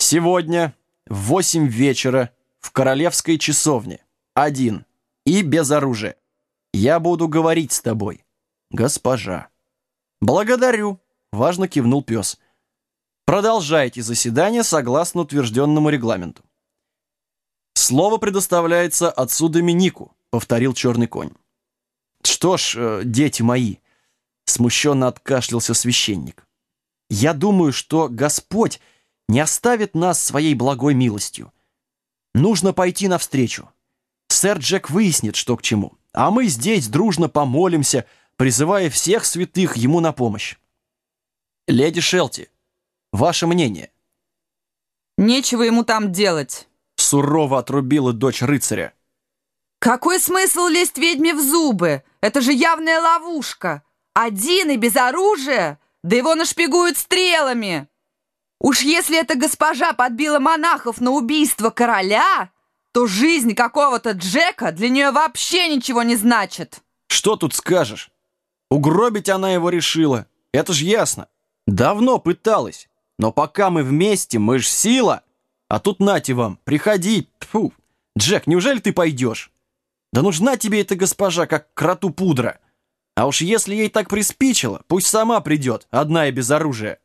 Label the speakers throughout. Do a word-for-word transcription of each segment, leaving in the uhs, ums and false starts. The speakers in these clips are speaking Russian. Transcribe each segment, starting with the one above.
Speaker 1: Сегодня в восемь вечера в королевской часовне, один и без оружия. Я буду говорить с тобой, госпожа. Благодарю, важно кивнул пес. Продолжайте заседание согласно утвержденному регламенту. Слово предоставляется отцу Доминику, повторил черный конь. Что ж, э, дети мои, смущенно откашлялся священник. Я думаю, что Господь не оставит нас своей благой милостью. Нужно пойти навстречу. Сэр Джек выяснит, что к чему, а мы здесь дружно помолимся, призывая всех святых ему на помощь. Леди Шелти, ваше мнение?
Speaker 2: Нечего ему там делать.
Speaker 1: Сурово отрубила дочь рыцаря.
Speaker 2: Какой смысл лезть ведьме в зубы? Это же явная ловушка. Один и без оружия, да его нашпигуют стрелами. Уж если эта госпожа подбила монахов на убийство короля, то жизнь какого-то Джека для нее вообще ничего не значит.
Speaker 1: Что тут скажешь? Угробить она его решила, это ж ясно. Давно пыталась, но пока мы вместе, мы ж сила. А тут нате вам, приходи. Фу. Джек, неужели ты пойдешь? Да нужна тебе эта госпожа, как кроту пудра. А уж если ей так приспичило, пусть сама придет, одна и без оружия.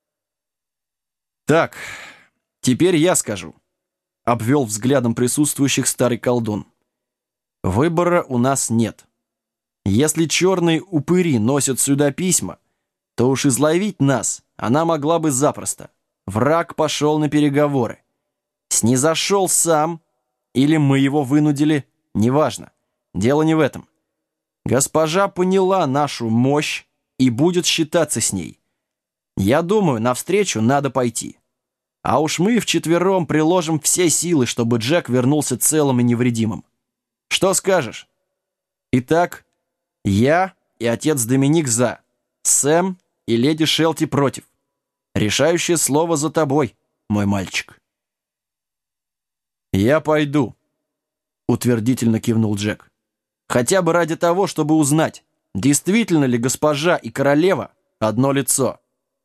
Speaker 1: Так, теперь я скажу. Обвел взглядом присутствующих старый колдун. Выбора у нас нет. Если черные упыри носят сюда письма, то уж изловить нас она могла бы запросто. Враг пошел на переговоры. Снизошел сам, или мы его вынудили, неважно. Дело не в этом. Госпожа поняла нашу мощь и будет считаться с ней. Я думаю, навстречу надо пойти. А уж мы вчетвером приложим все силы, чтобы Джек вернулся целым и невредимым. Что скажешь? Итак, я и отец Доминик за, Сэм и леди Шелти против. Решающее слово за тобой, мой мальчик. «Я пойду», — утвердительно кивнул Джек. «Хотя бы ради того, чтобы узнать, действительно ли госпожа и королева одно лицо».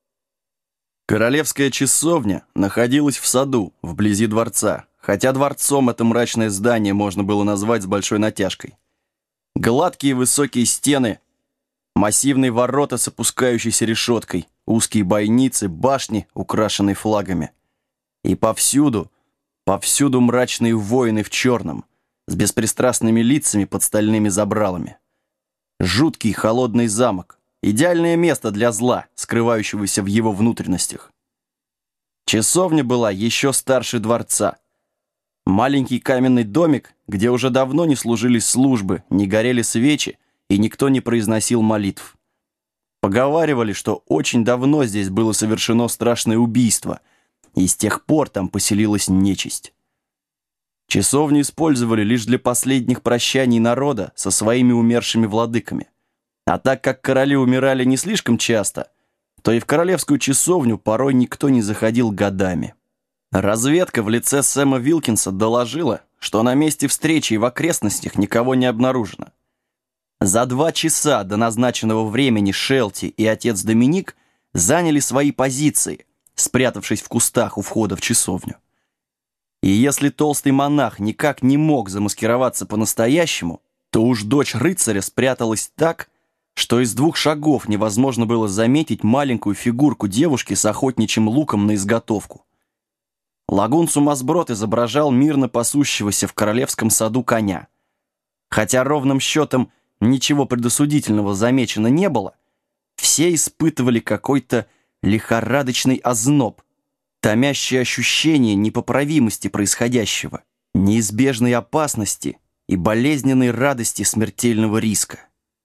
Speaker 1: Королевская часовня находилась в саду, вблизи дворца, хотя дворцом это мрачное здание можно было назвать с большой натяжкой. Гладкие высокие стены, массивные ворота с опускающейся решеткой, узкие бойницы, башни, украшенные флагами. И повсюду... Повсюду мрачные воины в черном, с беспристрастными лицами под стальными забралами. Жуткий холодный замок, идеальное место для зла, скрывающегося в его внутренностях. Часовня была еще старше дворца. Маленький каменный домик, где уже давно не служились службы, не горели свечи и никто не произносил молитв. Поговаривали, что очень давно здесь было совершено страшное убийство, и с тех пор там поселилась нечисть. Часовню использовали лишь для последних прощаний народа со своими умершими владыками. А так как короли умирали не слишком часто, то и в королевскую часовню порой никто не заходил годами. Разведка в лице Сэма Вилкинса доложила, что на месте встречи и в окрестностях никого не обнаружено. За два часа до назначенного времени Шелти и отец Доминик заняли свои позиции, спрятавшись в кустах у входа в часовню. И если толстый монах никак не мог замаскироваться по-настоящему, то уж дочь рыцаря спряталась так, что из двух шагов невозможно было заметить маленькую фигурку девушки с охотничьим луком на изготовку. Лагун Сумасброд изображал мирно пасущегося в королевском саду коня. Хотя ровным счетом ничего предосудительного замечено не было, все испытывали какой-то лихорадочный озноб, томящее ощущение непоправимости происходящего, неизбежной опасности и болезненной радости смертельного риска.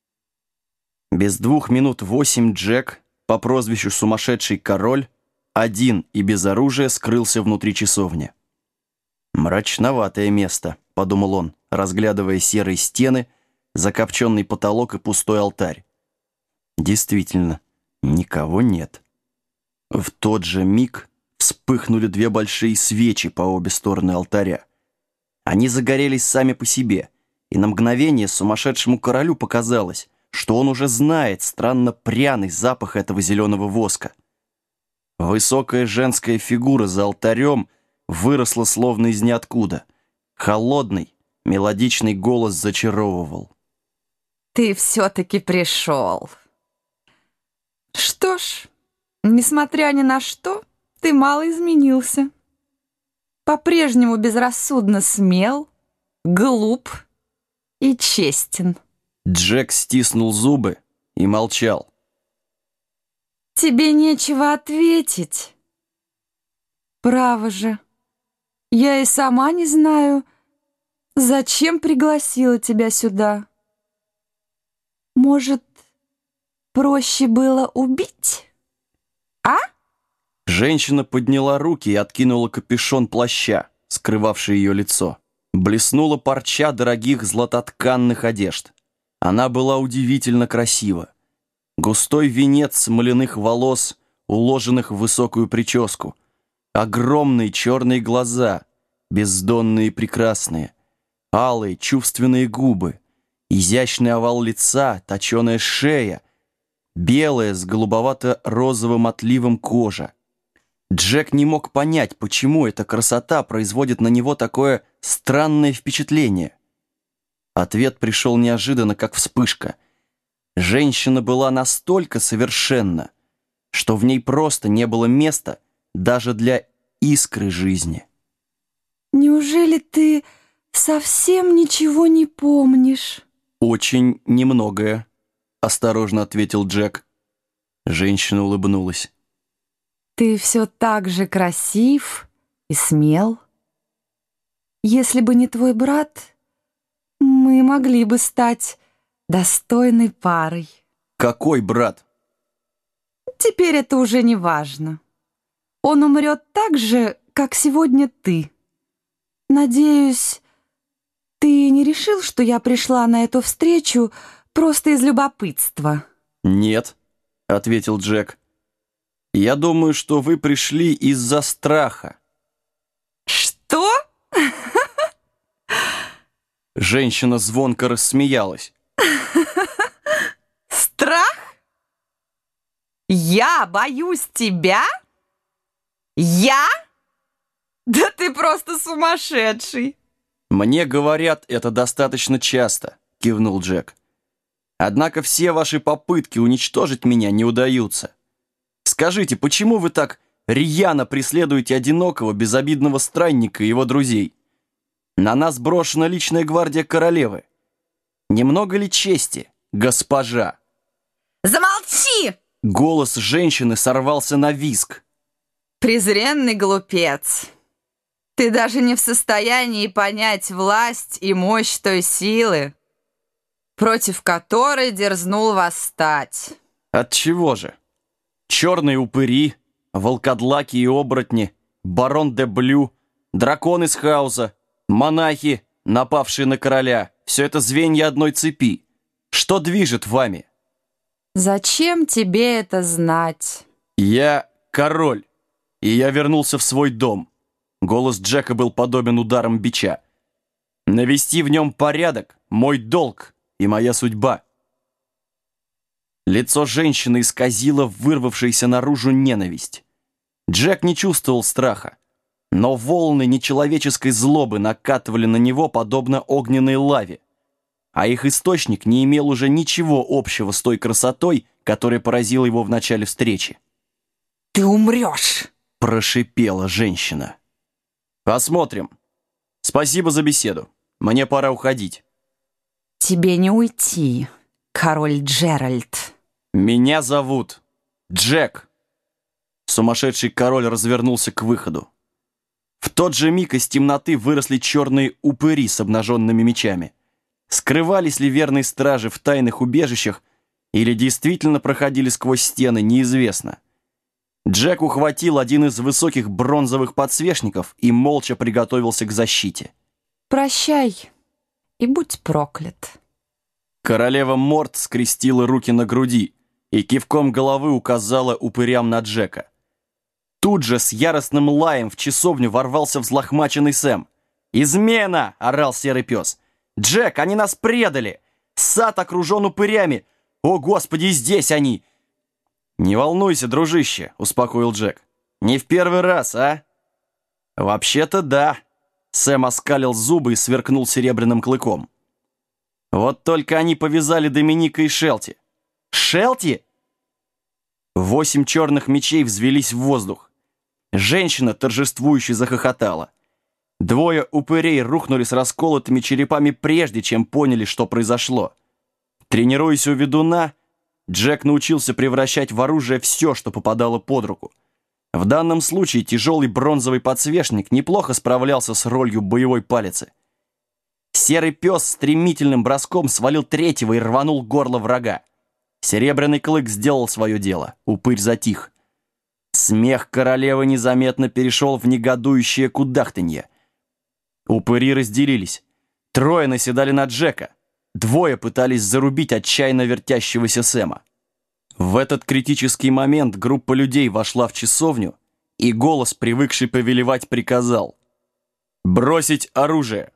Speaker 1: Без двух минут восемь Джек, по прозвищу Сумасшедший Король, один и без оружия скрылся внутри часовни. «Мрачноватое место», — подумал он, разглядывая серые стены, закопченный потолок и пустой алтарь. Действительно, никого нет. В тот же миг вспыхнули две большие свечи по обе стороны алтаря. Они загорелись сами по себе, и на мгновение сумасшедшему королю показалось, что он уже знает странно пряный запах этого зеленого воска. Высокая женская фигура за алтарем выросла словно из ниоткуда. Холодный, мелодичный голос зачаровывал.
Speaker 2: Ты все-таки пришел. Что ж, несмотря ни на что, ты мало изменился. По-прежнему безрассудно смел, глуп и честен.
Speaker 1: Джек стиснул зубы и молчал.
Speaker 2: Тебе нечего ответить. Право же, я и сама не знаю, зачем пригласила тебя сюда. Может, проще было убить? А?
Speaker 1: Женщина подняла руки и откинула капюшон плаща, скрывавший ее лицо. Блеснула парча дорогих златотканных одежд. Она была удивительно красива. Густой венец смоляных волос, уложенных в высокую прическу. Огромные черные глаза, бездонные и прекрасные. Алые чувственные губы. Изящный овал лица, точеная шея. Белая с голубовато-розовым отливом кожа. Джек не мог понять, почему эта красота производит на него такое странное впечатление. Ответ пришел неожиданно, как вспышка. Женщина была настолько совершенна, что в ней просто не было места даже для искры жизни.
Speaker 2: Неужели ты совсем ничего не помнишь?
Speaker 1: «Очень немногое», — осторожно ответил Джек. Женщина улыбнулась.
Speaker 2: Ты все так же красив и смел. Если бы не твой брат, мы могли бы стать достойной парой.
Speaker 1: «Какой брат?»
Speaker 2: Теперь это уже не важно. Он умрет так же, как сегодня ты. Надеюсь, ты не решил, что я пришла на эту встречу просто из любопытства?
Speaker 1: «Нет», — ответил Джек. «Я думаю, что вы пришли из-за страха».
Speaker 2: Что?
Speaker 1: Женщина звонко рассмеялась.
Speaker 2: Страх? Я боюсь тебя? Я? Да ты просто сумасшедший.
Speaker 1: «Мне говорят это достаточно часто», — кивнул Джек. «Однако все ваши попытки уничтожить меня не удаются. Скажите, почему вы так рьяно преследуете одинокого, безобидного странника и его друзей? На нас брошена личная гвардия королевы. Немного ли чести, госпожа?»
Speaker 2: Замолчи!
Speaker 1: Голос женщины сорвался на визг.
Speaker 2: Презренный глупец. Ты даже не в состоянии понять власть и мощь той силы, против которой дерзнул восстать.
Speaker 1: Отчего же? Черные упыри, волкодлаки и оборотни, барон де Блю, дракон из хаоса, монахи, напавшие на короля — все это звенья одной цепи. Что движет вами?
Speaker 2: Зачем тебе это знать?
Speaker 1: Я король, и я вернулся в свой дом. Голос Джека был подобен ударам бича. Навести в нем порядок — мой долг и моя судьба. Лицо женщины исказило вырвавшаяся наружу ненависть. Джек не чувствовал страха, но волны нечеловеческой злобы накатывали на него подобно огненной лаве, а их источник не имел уже ничего общего с той красотой, которая поразила его в начале встречи.
Speaker 2: Ты умрешь!
Speaker 1: Прошипела женщина. Посмотрим. Спасибо за беседу. Мне пора уходить.
Speaker 2: Тебе не уйти, король Джеральд.
Speaker 1: Меня зовут Джек. Сумасшедший король развернулся к выходу. В тот же миг из темноты выросли черные упыри с обнаженными мечами. Скрывались ли верные стражи в тайных убежищах или действительно проходили сквозь стены, неизвестно. Джек ухватил один из высоких бронзовых подсвечников и молча приготовился к защите.
Speaker 2: Прощай и будь проклят.
Speaker 1: Королева Морт скрестила руки на груди и кивком головы указала упырям на Джека. Тут же с яростным лаем в часовню ворвался взлохмаченный Сэм. «Измена!» — орал серый пес. «Джек, они нас предали! Сад окружен упырями! О, Господи, здесь они!» «Не волнуйся, дружище», — успокоил Джек. не в первый раз, а?» «Вообще-то да», — Сэм оскалил зубы и сверкнул серебряным клыком. «Вот только они повязали Доминика и Шелти». «Шелти?» Восемь черных мечей взвелись в воздух. Женщина торжествующе захохотала. Двое упырей рухнули с расколотыми черепами прежде, чем поняли, что произошло. Тренируясь у ведуна, Джек научился превращать в оружие все, что попадало под руку. В данном случае тяжелый бронзовый подсвечник неплохо справлялся с ролью боевой палицы. Серый пес стремительным броском свалил третьего и рванул горло врага. Серебряный клык сделал свое дело. Упырь затих. Смех королевы незаметно перешел в негодующее кудахтанье. Упыри разделились. Трое наседали на Джека. Двое пытались зарубить отчаянно вертящегося Сэма. В этот критический момент группа людей вошла в часовню, и голос, привыкший повелевать, приказал: «Бросить оружие!»